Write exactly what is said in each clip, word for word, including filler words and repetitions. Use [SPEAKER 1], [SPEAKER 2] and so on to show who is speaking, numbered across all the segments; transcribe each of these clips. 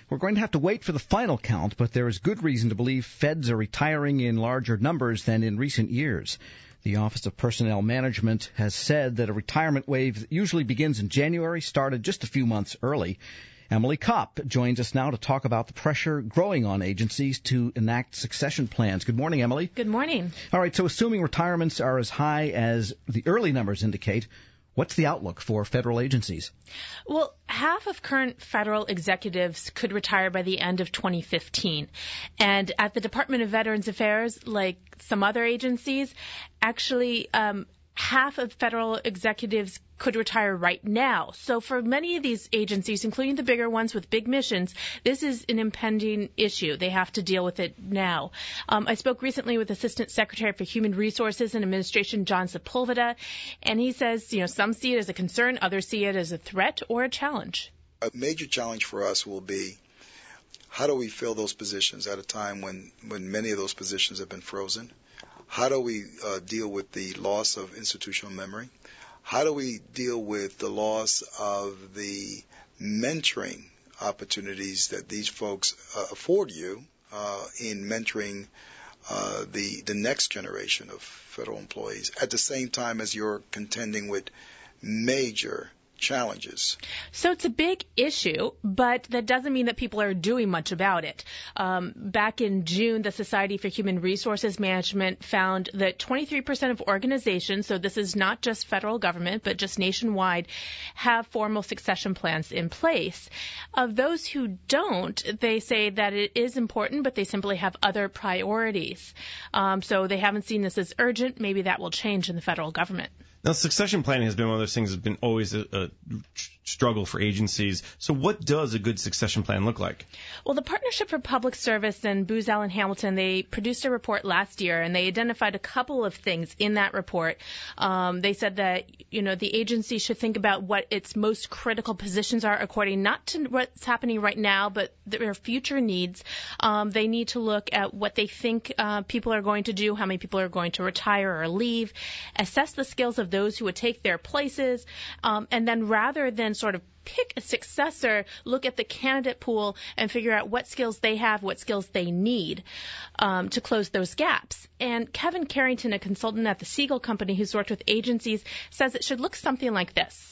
[SPEAKER 1] We're going to have to wait for the final count, but there is good reason to believe feds are retiring in larger numbers than in recent years. The Office of Personnel Management has said that a retirement wave that usually begins in January started just a few months early. Emily Kopp joins us now to talk about the pressure growing on agencies to enact succession plans. Good morning, Emily.
[SPEAKER 2] Good morning.
[SPEAKER 1] All right, so assuming retirements are as high as the early numbers indicate, what's the outlook for federal agencies?
[SPEAKER 2] Well, half of current federal executives could retire by the end of twenty fifteen. And at the Department of Veterans Affairs, like some other agencies, actually um, half of federal executives could retire right now. So for many of these agencies, including the bigger ones with big missions, this is an impending issue. They have to deal with it now. Um, I spoke recently with Assistant Secretary for Human Resources and Administration, John Sepulveda, and he says, you know, some see it as a concern, others see it as a threat or a challenge.
[SPEAKER 3] A major challenge for us will be how do we fill those positions at a time when, when many of those positions have been frozen? How do we uh, deal with the loss of institutional memory? How do we deal with the loss of the mentoring opportunities that these folks uh, afford you uh, in mentoring uh, the the next generation of federal employees at the same time as you're contending with major challenges?
[SPEAKER 2] So it's a big issue, but that doesn't mean that people are doing much about it. Um, back in June, the Society for Human Resources Management found that twenty-three percent of organizations, so this is not just federal government, but just nationwide, have formal succession plans in place. Of those who don't, they say that it is important, but they simply have other priorities. Um, so they haven't seen this as urgent. Maybe that will change in the federal government.
[SPEAKER 4] Now, succession planning has been one of those things that's been always a, a struggle for agencies. So what does a good succession plan look like?
[SPEAKER 2] Well, the Partnership for Public Service and Booz Allen Hamilton, they produced a report last year, and they identified a couple of things in that report. Um, they said that, you know, the agency should think about what its most critical positions are according not to what's happening right now, but their future needs. Um, they need to look at what they think uh, people are going to do, how many people are going to retire or leave, assess the skills of those who would take their places, um, and then rather than sort of pick a successor, look at the candidate pool and figure out what skills they have, what skills they need um, to close those gaps. And Kevin Carrington, a consultant at the Siegel Company who's worked with agencies, says it should look something like this.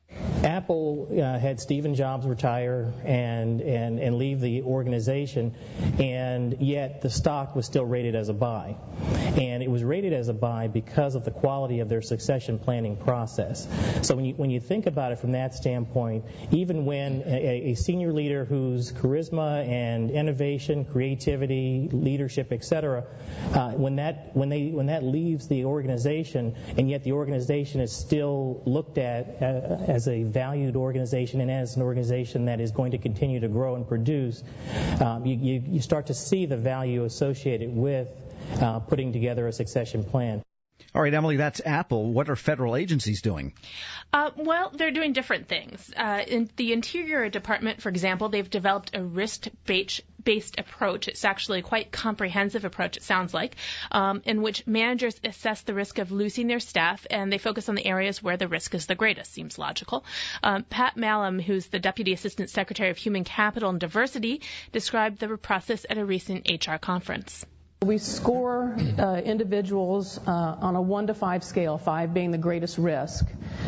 [SPEAKER 5] Apple uh, had Stephen Jobs retire and, and, and leave the organization, and yet the stock was still rated as a buy. And it was rated as a buy because of the quality of their succession planning process. So when you, when you think about it from that standpoint, even when a, a senior leader whose charisma and innovation, creativity, leadership, et cetera, uh, when that when they when that leaves the organization, and yet the organization is still looked at uh, as a valued organization and as an organization that is going to continue to grow and produce, um, you, you, you start to see the value associated with uh, putting together a succession plan.
[SPEAKER 1] All right, Emily, that's Apple. What are federal agencies doing?
[SPEAKER 2] Uh, well, they're doing different things. Uh, in the Interior Department, for example, they've developed a risk-based approach. It's actually a quite comprehensive approach, it sounds like, um, in which managers assess the risk of losing their staff, and they focus on the areas where the risk is the greatest. Seems logical. Um, Pat Malum, who's the Deputy Assistant Secretary of Human Capital and Diversity, described the process at a recent H R conference.
[SPEAKER 6] We score uh, individuals uh, on a one to five scale, five being the greatest risk.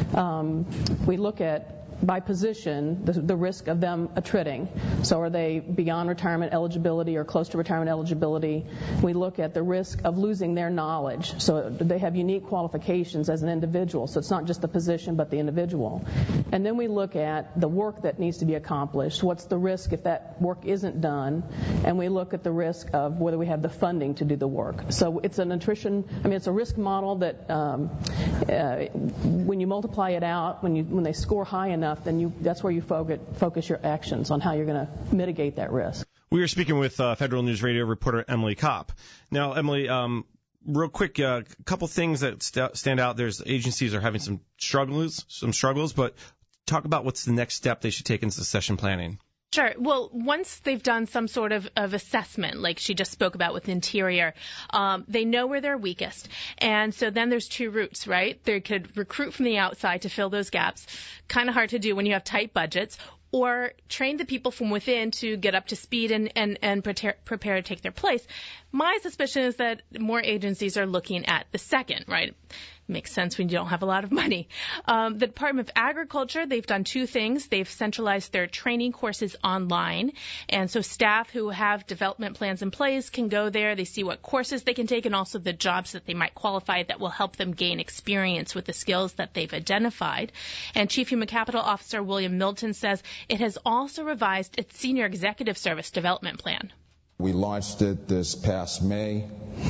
[SPEAKER 6] Um, we look at, by position, the, the risk of them attriting. So are they beyond retirement eligibility or close to retirement eligibility? We look at the risk of losing their knowledge. So they have unique qualifications as an individual. So it's not just the position, but the individual. And then we look at the work that needs to be accomplished. What's the risk if that work isn't done? And we look at the risk of whether we have the funding to do the work. So it's a nutrition, I mean, it's a risk model that um, uh, when you multiply it out, when you when they score high enough, then you, that's where you focus, focus your actions on how you're going to mitigate that risk.
[SPEAKER 4] We are speaking with uh, Federal News Radio reporter Emily Kopp. Now, Emily, um, real quick, a uh, couple things that st- stand out. There's agencies are having some struggles, some struggles, but talk about what's the next step they should take in succession planning.
[SPEAKER 2] Sure. Well, once they've done some sort of, of assessment, like she just spoke about with Interior, um, they know where they're weakest. And so then there's two routes, right? They could recruit from the outside to fill those gaps. Kind of hard to do when you have tight budgets. or train the people from within to get up to speed and, and, and prepare, prepare to take their place. My suspicion is that more agencies are looking at the second, right? Makes sense when you don't have a lot of money. Um, the Department of Agriculture, they've done two things. They've centralized their training courses online. And so staff who have development plans in place can go there. They see what courses they can take and also the jobs that they might qualify that will help them gain experience with the skills that they've identified. And Chief Human Capital Officer William Milton says it has also revised its Senior Executive Service Development Plan.
[SPEAKER 7] We launched it this past May.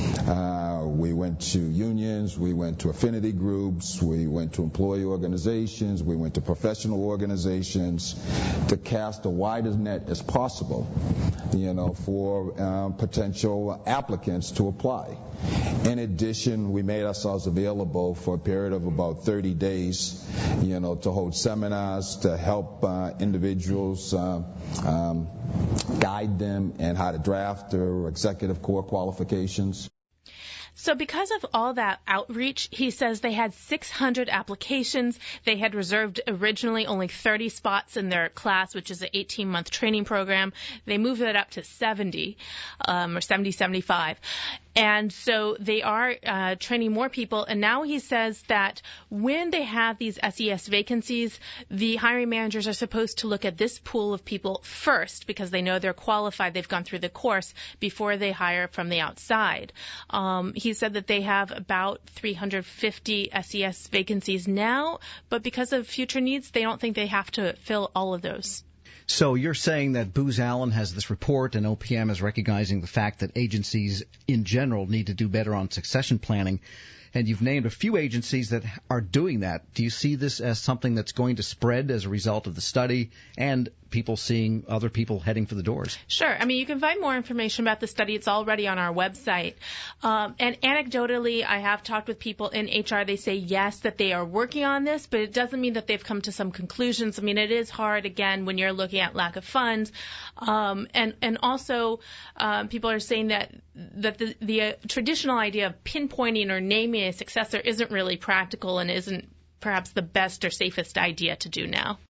[SPEAKER 7] Uh, we went to unions, we went to affinity groups, we went to employee organizations, we went to professional organizations to cast the widest net as possible, you know, for uh, potential applicants to apply. In addition, we made ourselves available for a period of about thirty days, you know, to hold seminars to help uh, individuals uh, um, guide them in how to draft their executive core qualifications.
[SPEAKER 2] So because of all that outreach, he says they had six hundred applications. They had reserved originally only thirty spots in their class, which is an eighteen-month training program. They moved it up to seventy, um, or seventy, seventy-five. And so they are uh, training more people. And now he says that when they have these S E S vacancies, the hiring managers are supposed to look at this pool of people first because they know they're qualified. They've gone through the course before they hire from the outside. Um, he said that they have about three hundred fifty S E S vacancies now, but because of future needs, they don't think they have to fill all of those.
[SPEAKER 1] So you're saying that Booz Allen has this report and O P M is recognizing the fact that agencies in general need to do better on succession planning, and you've named a few agencies that are doing that. Do you see this as something that's going to spread as a result of the study and people seeing other people heading for the doors?
[SPEAKER 2] Sure. I mean, you can find more information about the study. It's already on our website. Um, and anecdotally, I have talked with people in H R. They say, yes, that they are working on this, but it doesn't mean that they've come to some conclusions. I mean, it is hard, again, when you're looking at lack of funds. Um, and, and also, um, people are saying that, that the, the uh, traditional idea of pinpointing or naming a successor isn't really practical and isn't perhaps the best or safest idea to do now.